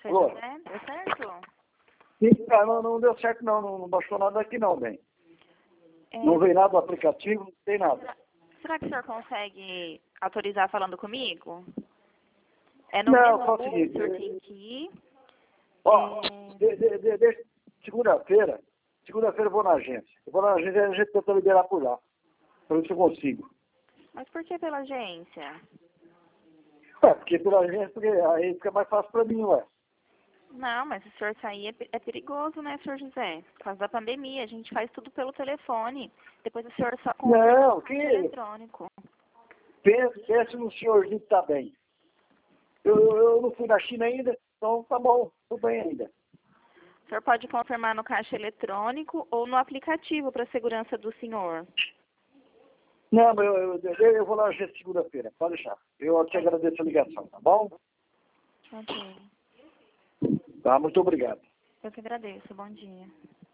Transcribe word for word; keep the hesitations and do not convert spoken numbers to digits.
seu Alô? José? Deu certo? Sim, ah, não, não deu certo não, não, não baixou nada aqui não, bem. É, Não veio nada do aplicativo, não tem nada. será, será que o senhor consegue autorizar falando comigo? É no Não, menu, só o o seguinte, senhor tem que ir. ó, É, de, de, de, de, segunda-feira, segunda-feira eu vou na agência. Eu vou na agência e a gente tenta liberar por lá, para ver se eu consigo. mas por que pela agência? Ué, porque pela agência, porque aí fica mais fácil para mim, ué. Não, mas se o senhor sair é, pe- é perigoso, né, senhor José? Por causa da pandemia, a gente faz tudo pelo telefone. Depois o senhor só confirma Não, no que caixa eletrônico. pense, pense no senhorzinho que está bem. Eu, eu, eu não fui na China ainda, então tá bom, tudo bem ainda. O senhor pode confirmar no caixa eletrônico ou no aplicativo para segurança do senhor. Não, mas eu, eu, eu, eu vou na agência segunda-feira, pode deixar. Eu te agradeço a ligação, tá bom? Ok. Tá, muito obrigado. Eu que agradeço. Bom dia.